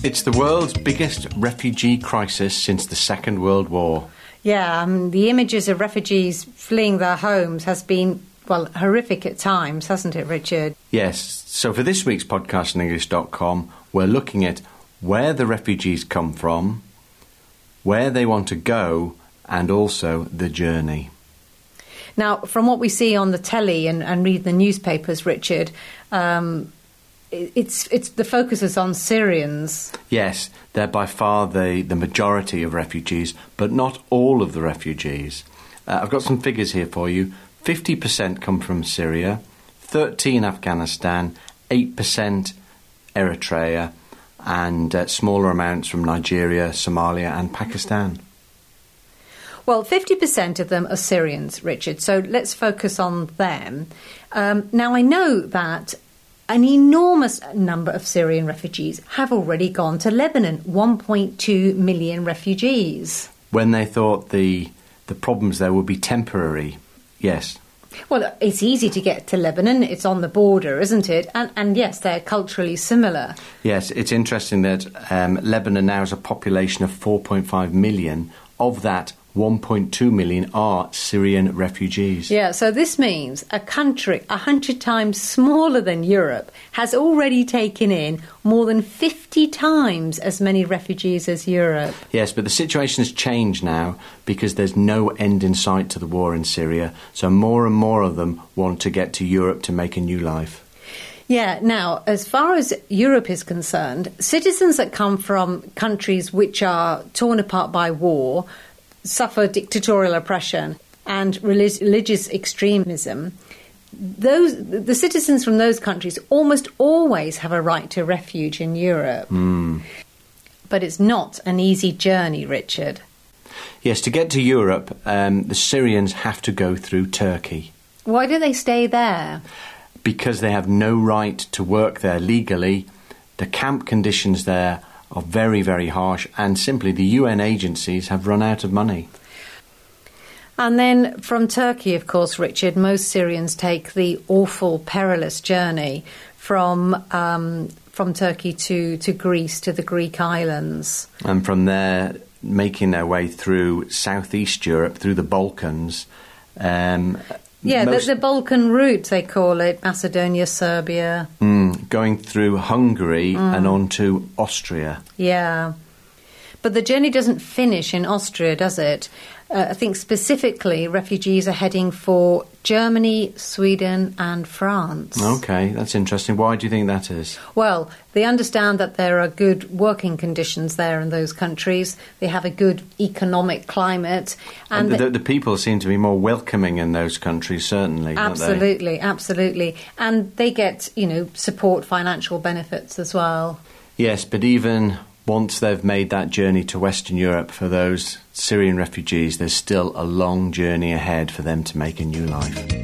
It's the world's biggest refugee crisis since the Second World War. Yeah, the images of refugees fleeing their homes has been, well, horrific at times, hasn't it, Richard? Yes. So for this week's podcast on English.com, we're looking at where the refugees come from, where they want to go, and also the journey. Now, from what we see on the telly and read the newspapers, Richard, it's the focus is on Syrians. Yes, they're by far the majority of refugees, but not all of the refugees. I've got some figures here for you. 50% come from Syria, 13% Afghanistan, 8% Eritrea, and smaller amounts from Nigeria, Somalia and Pakistan. Well, 50% of them are Syrians, Richard, so let's focus on them. Now, I know that an enormous number of Syrian refugees have already gone to Lebanon, 1.2 million refugees. When they thought the problems there would be temporary, yes. Well, it's easy to get to Lebanon. It's on the border, isn't it? And yes, they're culturally similar. Yes, it's interesting that Lebanon now has a population of 4.5 million. Of that, 1.2 million are Syrian refugees. Yeah, so this means a country 100 times smaller than Europe has already taken in more than 50 times as many refugees as Europe. Yes, but the situation has changed now because there's no end in sight to the war in Syria, so more and more of them want to get to Europe to make a new life. Yeah, now, as far as Europe is concerned, citizens that come from countries which are torn apart by war, suffer dictatorial oppression and religious extremism, the citizens from those countries almost always have a right to refuge in Europe. But it's not an easy journey, Richard. Yes, to get to Europe, the Syrians have to go through Turkey. Why do they stay there? Because they have no right to work there legally. The camp conditions there are very, very harsh, and simply the UN agencies have run out of money. And then from Turkey, of course, Richard, most Syrians take the awful, perilous journey from Turkey to Greece, to the Greek islands. And from there, making their way through southeast Europe, through the Balkans. The Balkan route, they call it, Macedonia, Serbia. Going through Hungary and on to Austria. Yeah. But the journey doesn't finish in Austria, does it? I think specifically refugees are heading for Germany, Sweden and France. OK, that's interesting. Why do you think that is? Well, they understand that there are good working conditions there in those countries. They have a good economic climate. And the people seem to be more welcoming in those countries, certainly, absolutely, don't they? Absolutely. And they get, support, financial benefits as well. Yes, but even once they've made that journey to Western Europe, for those Syrian refugees, there's still a long journey ahead for them to make a new life.